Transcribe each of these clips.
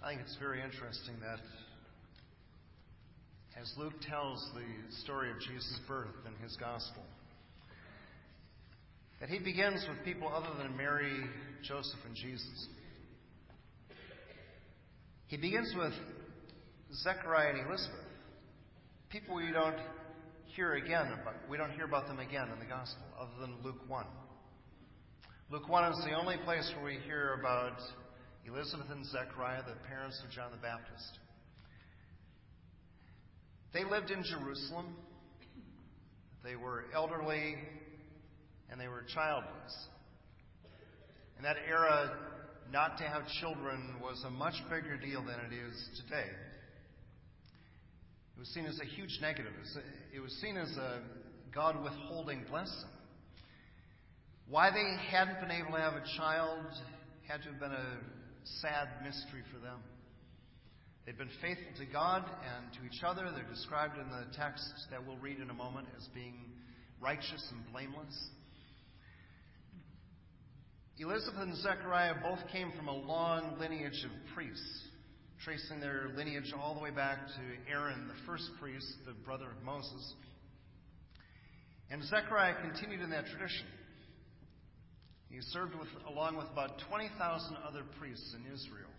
I think it's very interesting that as Luke tells the story of Jesus' birth in his gospel, that he begins with people other than Mary, Joseph, and Jesus. He begins with Zechariah and Elizabeth, people we don't hear about them again in the gospel, other than Luke 1. Luke 1 is the only place where we hear about Elizabeth and Zechariah, the parents of John the Baptist. They lived in Jerusalem. They were elderly and they were childless. In that era, not to have children was a much bigger deal than it is today. It was seen as a huge negative. It was seen as a God withholding blessing. Why they hadn't been able to have a child had to have been a sad mystery for them. They'd been faithful to God and to each other. They're described in the text that we'll read in a moment as being righteous and blameless. Elizabeth and Zechariah both came from a long lineage of priests, tracing their lineage all the way back to Aaron, the first priest, the brother of Moses. And Zechariah continued in that tradition. He served along with about 20,000 other priests in Israel.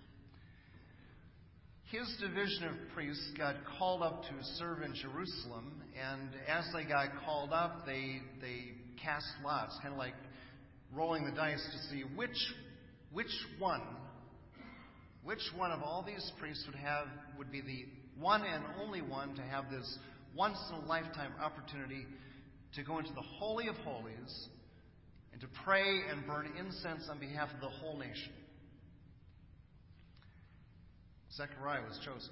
His division of priests got called up to serve in Jerusalem, and as they got called up, they cast lots, kind of like rolling the dice to see which one of all these priests would be the one and only one to have this once-in-a-lifetime opportunity to go into the Holy of Holies and to pray and burn incense on behalf of the whole nation. Zechariah was chosen.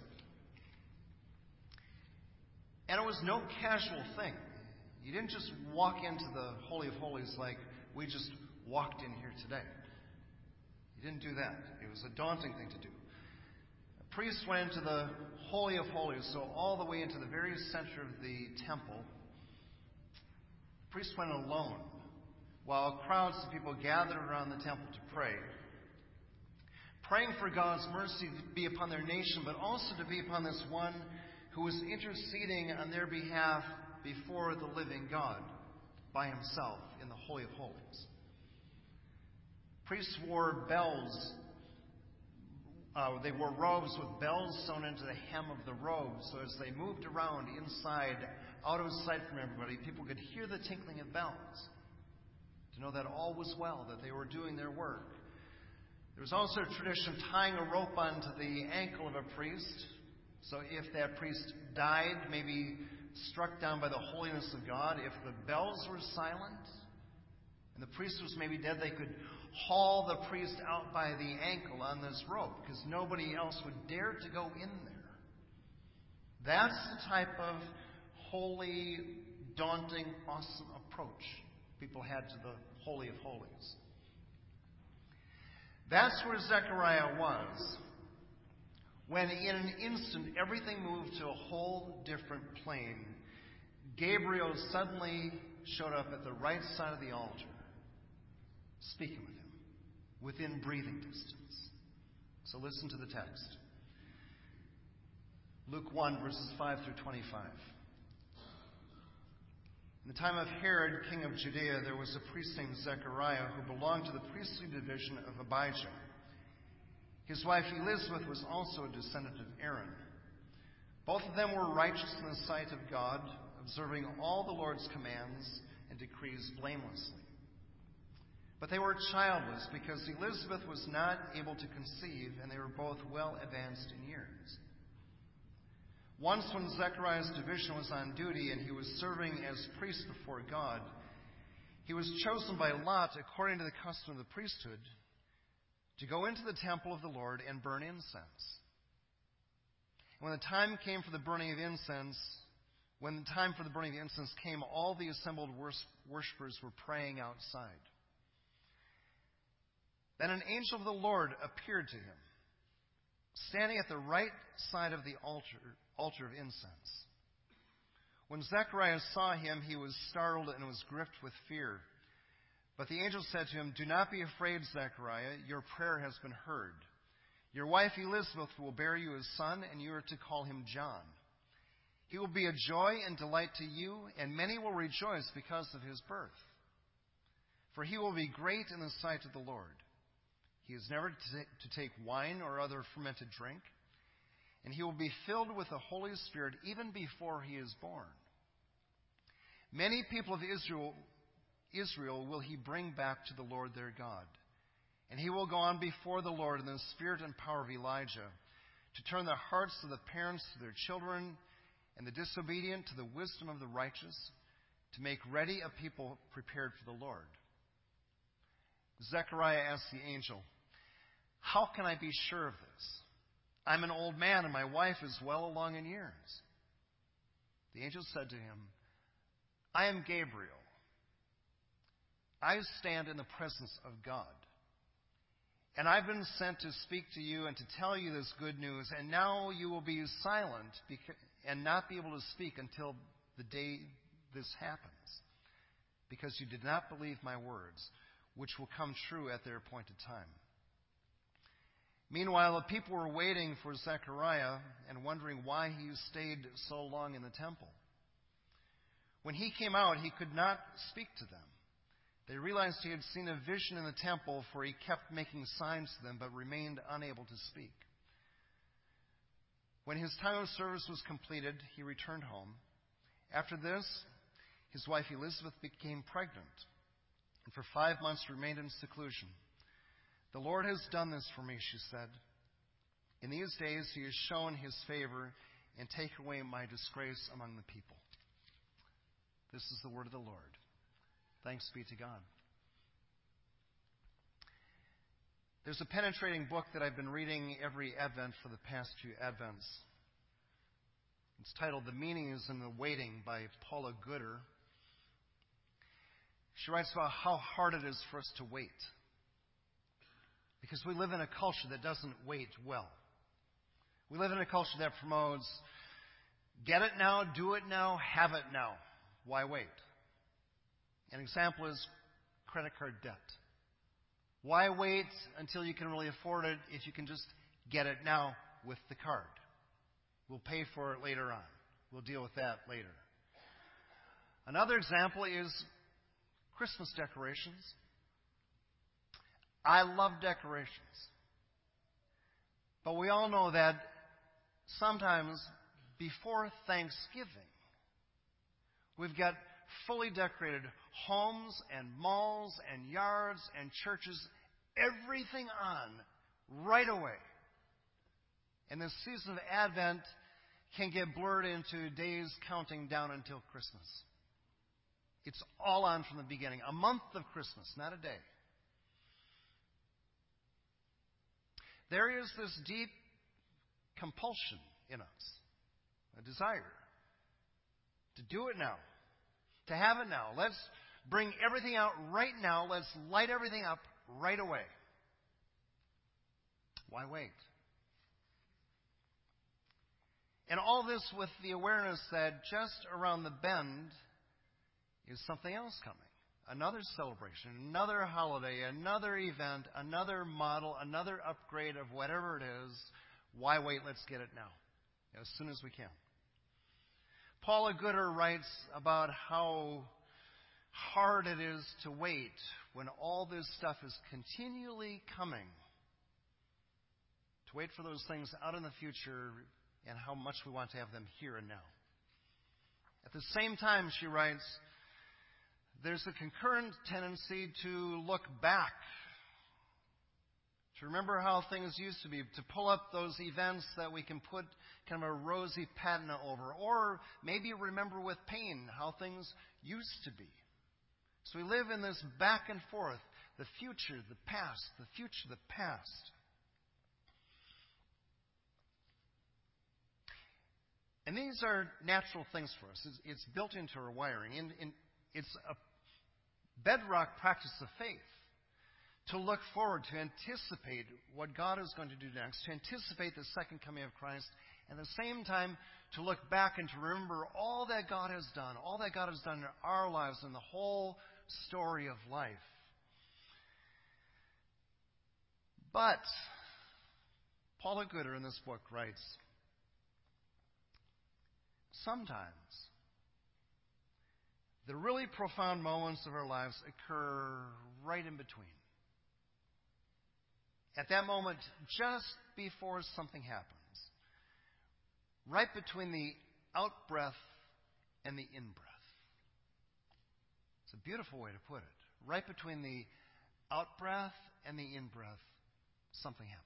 And it was no casual thing. You didn't just walk into the Holy of Holies like we just walked in here today. You didn't do that. It was a daunting thing to do. A priest went into the Holy of Holies, so all the way into the very center of the temple. The priest went alone, while crowds of people gathered around the temple to pray, praying for God's mercy to be upon their nation, but also to be upon this one who was interceding on their behalf before the living God by himself in the Holy of Holies. Priests wore bells. They wore robes with bells sewn into the hem of the robe, so as they moved around inside, out of sight from everybody, people could hear the tinkling of bells to know that all was well, that they were doing their work. There was also a tradition of tying a rope onto the ankle of a priest, so if that priest died, maybe struck down by the holiness of God, if the bells were silent and the priest was maybe dead, they could haul the priest out by the ankle on this rope because nobody else would dare to go in there. That's the type of holy, daunting, awesome approach people had to the Holy of Holies. That's where Zechariah was when in an instant everything moved to a whole different plane. Gabriel suddenly showed up at the right side of the altar, speaking with him within breathing distance. So listen to the text. Luke 1, verses 5 through 25. In the time of Herod, king of Judea, there was a priest named Zechariah who belonged to the priestly division of Abijah. His wife Elizabeth was also a descendant of Aaron. Both of them were righteous in the sight of God, observing all the Lord's commands and decrees blamelessly. But they were childless because Elizabeth was not able to conceive, and they were both well advanced in years. Once when Zechariah's division was on duty and he was serving as priest before God, he was chosen by lot, according to the custom of the priesthood, to go into the temple of the Lord and burn incense. When the time came for the burning of incense, came, all the assembled worshipers were praying outside. Then an angel of the Lord appeared to him, standing at the right side of the altar of incense. When Zechariah saw him, he was startled and was gripped with fear. But the angel said to him, "Do not be afraid, Zechariah. Your prayer has been heard. Your wife Elizabeth will bear you a son, and you are to call him John. He will be a joy and delight to you, and many will rejoice because of his birth. For he will be great in the sight of the Lord. He is never to take wine or other fermented drink, and he will be filled with the Holy Spirit even before he is born. Many people of Israel will he bring back to the Lord their God. And he will go on before the Lord in the spirit and power of Elijah, to turn the hearts of the parents to their children, and the disobedient to the wisdom of the righteous, to make ready a people prepared for the Lord. Zechariah asked the angel, "How can I be sure of this? I'm an old man, and my wife is well along in years." The angel said to him, "I am Gabriel. I stand in the presence of God. And I've been sent to speak to you and to tell you this good news, and now you will be silent and not be able to speak until the day this happens, because you did not believe my words, which will come true at their appointed time." Meanwhile, the people were waiting for Zechariah and wondering why he stayed so long in the temple. When he came out, he could not speak to them. They realized he had seen a vision in the temple, for he kept making signs to them, but remained unable to speak. When his time of service was completed, he returned home. After this, his wife Elizabeth became pregnant, and for 5 months remained in seclusion. "The Lord has done this for me," she said. "In these days he has shown his favor and taken away my disgrace among the people." This is the word of the Lord. Thanks be to God. There's a penetrating book that I've been reading every Advent for the past few Advents. It's titled "The Meaning is in the Waiting" by Paula Gooder. She writes about how hard it is for us to wait, because we live in a culture that doesn't wait well. We live in a culture that promotes, get it now, do it now, have it now. Why wait? An example is credit card debt. Why wait until you can really afford it if you can just get it now with the card? We'll pay for it later on. We'll deal with that later. Another example is Christmas decorations. I love decorations. But we all know that sometimes before Thanksgiving, we've got fully decorated homes and malls and yards and churches, everything on right away. And the season of Advent can get blurred into days counting down until Christmas. It's all on from the beginning. A month of Christmas, not a day. There is this deep compulsion in us, a desire to do it now, to have it now. Let's bring everything out right now. Let's light everything up right away. Why wait? And all this with the awareness that just around the bend is something else coming. Another celebration, another holiday, another event, another model, another upgrade of whatever it is. Why wait? Let's get it now, as soon as we can. Paula Gooder writes about how hard it is to wait when all this stuff is continually coming. To wait for those things out in the future and how much we want to have them here and now. At the same time, she writes, there's a concurrent tendency to look back, to remember how things used to be, to pull up those events that we can put kind of a rosy patina over, or maybe remember with pain how things used to be. So we live in this back and forth, the future, the past, the future, the past. And these are natural things for us. It's built into our wiring. And it's a bedrock practice of faith to look forward, to anticipate what God is going to do next, to anticipate the second coming of Christ, and at the same time to look back and to remember all that God has done, all that God has done in our lives and the whole story of life. But Paula Gooder in this book writes, sometimes the really profound moments of our lives occur right in between. At that moment, just before something happens. Right between the out-breath and the in-breath. It's a beautiful way to put it. Right between the out-breath and the in-breath, something happens.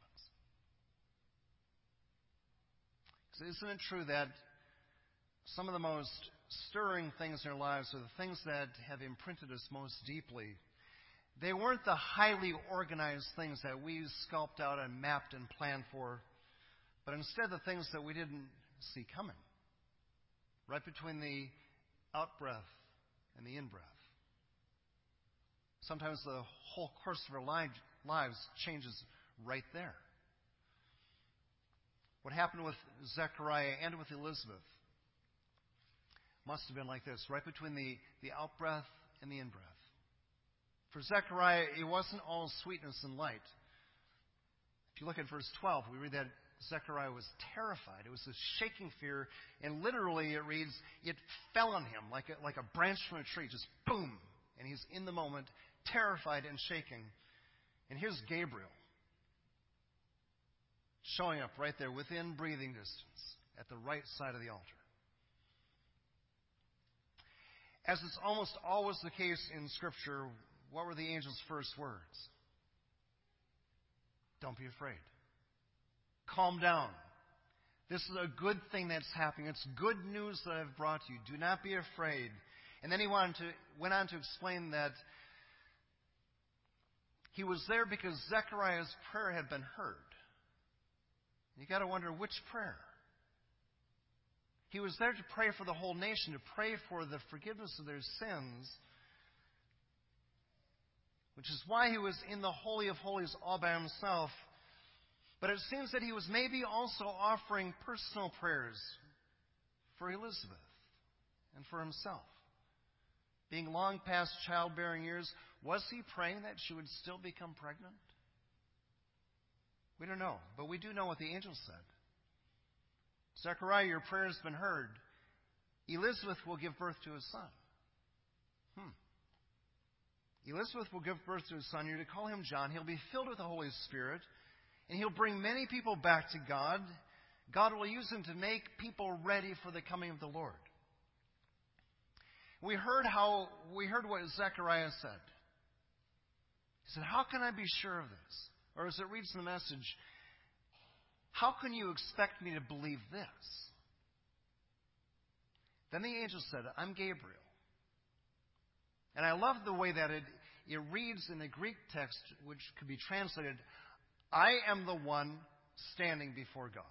So isn't it true that some of the most stirring things in our lives are the things that have imprinted us most deeply? They weren't the highly organized things that we sculpted out and mapped and planned for, but instead the things that we didn't see coming. Right between the out-breath and the in-breath. Sometimes the whole course of our lives changes right there. What happened with Zechariah and with Elizabeth must have been like this, right between the out-breath and the in-breath. For Zechariah, it wasn't all sweetness and light. If you look at verse 12, we read that Zechariah was terrified. It was a shaking fear, and literally it reads, it fell on him like a branch from a tree, just boom. And he's in the moment, terrified and shaking. And here's Gabriel showing up right there within breathing distance at the right side of the altar. As is almost always the case in Scripture, what were the angel's first words? Don't be afraid. Calm down. This is a good thing that's happening. It's good news that I've brought you. Do not be afraid. And then he went on to explain that he was there because Zechariah's prayer had been heard. You got to wonder, which prayer? He was there to pray for the whole nation, to pray for the forgiveness of their sins, which is why he was in the Holy of Holies all by himself. But it seems that he was maybe also offering personal prayers for Elizabeth and for himself. Being long past childbearing years, was he praying that she would still become pregnant? We don't know, but we do know what the angel said. Zechariah, your prayer has been heard. Elizabeth will give birth to a son. Elizabeth will give birth to a son. You're to call him John. He'll be filled with the Holy Spirit, and he'll bring many people back to God. God will use him to make people ready for the coming of the Lord. We heard what Zechariah said. He said, how can I be sure of this? Or as it reads in the message, how can you expect me to believe this? Then the angel said, I'm Gabriel. And I love the way that it reads in the Greek text, which could be translated, I am the one standing before God.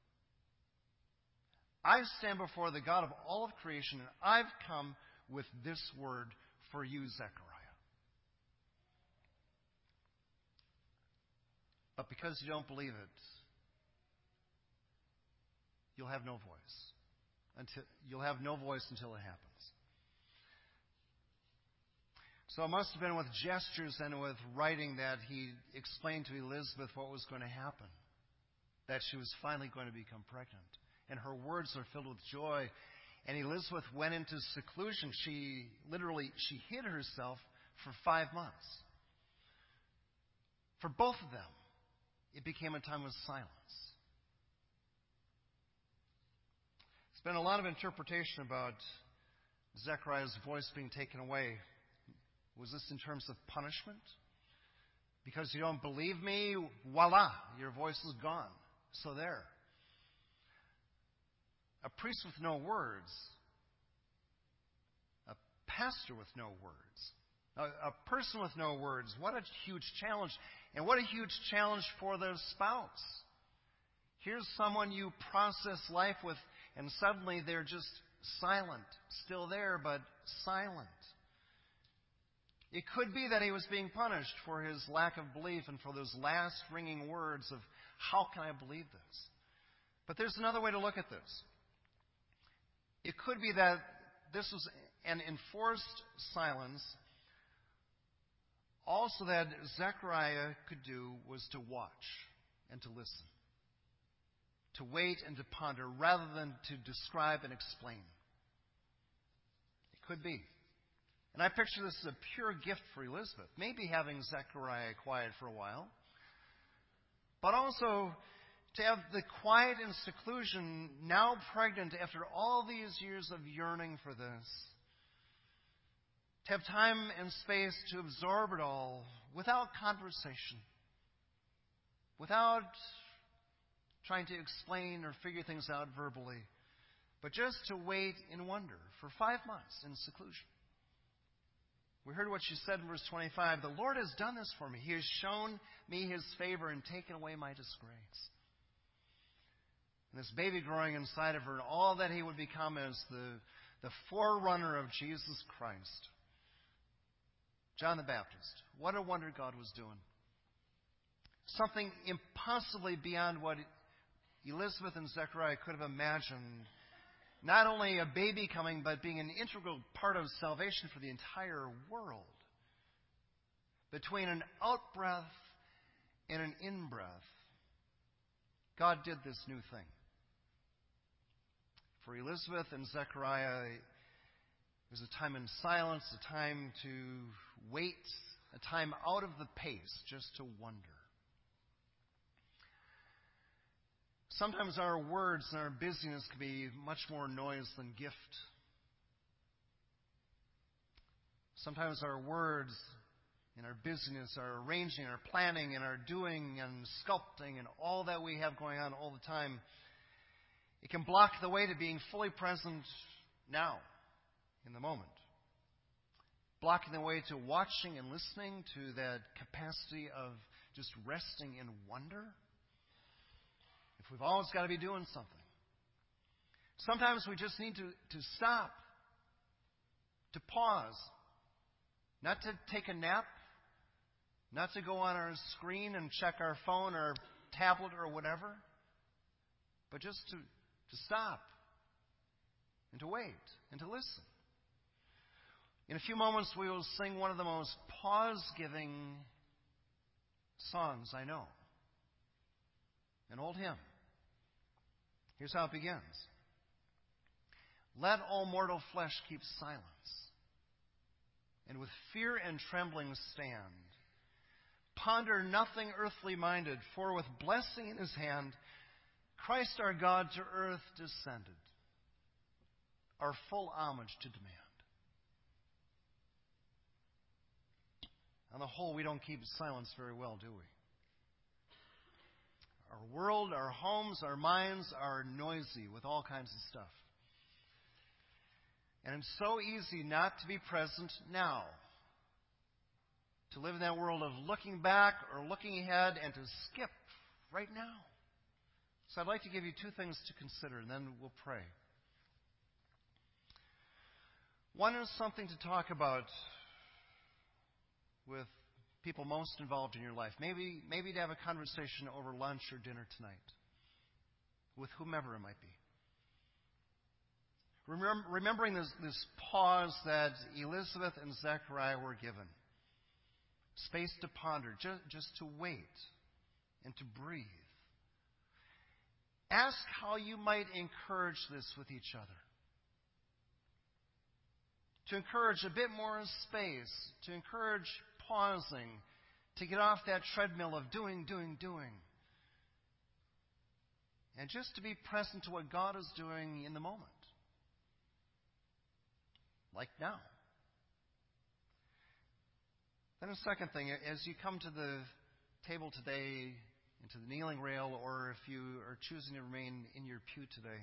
I stand before the God of all of creation, and I've come with this word for you, Zechariah. But because you don't believe it, you'll have no voice. You'll have no voice until it happens. So it must have been with gestures and with writing that he explained to Elizabeth what was going to happen. That she was finally going to become pregnant. And her words are filled with joy. And Elizabeth went into seclusion. She hid herself for 5 months. For both of them, it became a time of silence. There's been a lot of interpretation about Zechariah's voice being taken away. Was this in terms of punishment? Because you don't believe me, voila, your voice is gone. So there. A priest with no words. A pastor with no words. A person with no words. What a huge challenge. And what a huge challenge for the spouse. Here's someone you process life with, and suddenly they're just silent. Still there, but silent. It could be that he was being punished for his lack of belief and for those last ringing words of, how can I believe this? But there's another way to look at this. It could be that this was an enforced silence. Also that Zechariah could do was to watch and to listen. to wait and to ponder rather than to describe and explain. It could be. And I picture this as a pure gift for Elizabeth. Maybe having Zechariah quiet for a while, but also to have the quiet and seclusion, now pregnant after all these years of yearning for this. To have time and space to absorb it all without conversation, without trying to explain or figure things out verbally, but just to wait in wonder for 5 months in seclusion. We heard what she said in verse 25. The Lord has done this for me. He has shown me His favor and taken away my disgrace. And this baby growing inside of her, and all that he would become as the forerunner of Jesus Christ. John the Baptist. What a wonder God was doing. Something impossibly beyond what Elizabeth and Zechariah could have imagined. Not only a baby coming, but being an integral part of salvation for the entire world. Between an out-breath and an in-breath, God did this new thing. For Elizabeth and Zechariah, it was a time in silence, a time to wait, a time out of the pace, just to wonder. Sometimes our words and our busyness can be much more noise than gift. Sometimes our words and our busyness, our arranging, our planning, and our doing and sculpting and all that we have going on all the time, it can block the way to being fully present now, in the moment. Blocking the way to watching and listening, to that capacity of just resting in wonder. If we've always got to be doing something. Sometimes we just need to stop, to pause, not to take a nap, not to go on our screen and check our phone or tablet or whatever, but just to stop and to wait and to listen. In a few moments, we will sing one of the most pause-giving songs I know. An old hymn. Here's how it begins. Let all mortal flesh keep silence, and with fear and trembling stand. Ponder nothing earthly minded, for with blessing in His hand, Christ our God to earth descended, our full homage to demand. On the whole, we don't keep silence very well, do we? Our world, our homes, our minds are noisy with all kinds of stuff. And it's so easy not to be present now. To live in that world of looking back or looking ahead and to skip right now. So I'd like to give you two things to consider, and then we'll pray. One is something to talk about with people most involved in your life. Maybe to have a conversation over lunch or dinner tonight with whomever it might be. Remembering this pause that Elizabeth and Zechariah were given. Space to ponder, just to wait and to breathe. Ask how you might encourage this with each other. To encourage a bit more space, to encourage pausing, to get off that treadmill of doing. And just to be present to what God is doing in the moment. Like now. Then a second thing, as you come to the table today, into the kneeling rail, or if you are choosing to remain in your pew today,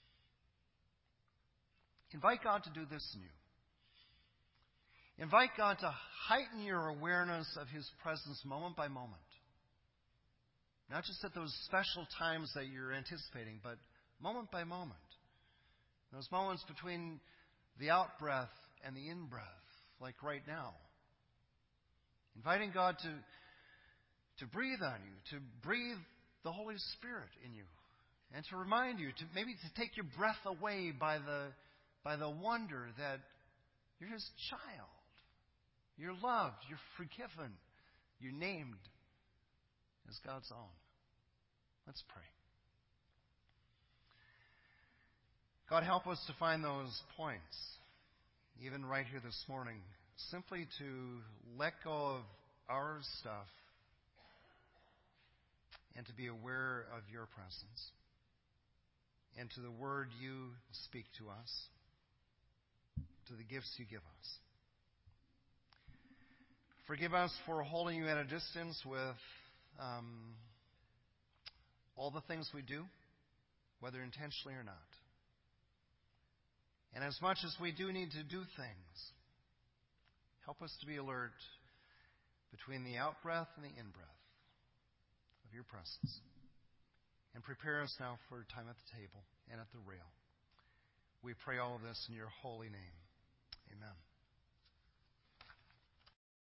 invite God to do this in you. Invite God to heighten your awareness of His presence moment by moment. Not just at those special times that you're anticipating, but moment by moment. Those moments between the out-breath and the in-breath, like right now. Inviting God to breathe on you, to breathe the Holy Spirit in you, and to remind you, to take your breath away by the wonder that you're His child. You're loved, you're forgiven, you're named as God's own. Let's pray. God, help us to find those points, even right here this morning, simply to let go of our stuff and to be aware of your presence and to the word you speak to us, to the gifts you give us. Forgive us for holding you at a distance with all the things we do, whether intentionally or not. And as much as we do need to do things, help us to be alert between the out-breath and the in-breath of your presence. And prepare us now for time at the table and at the rail. We pray all of this in your holy name. Amen.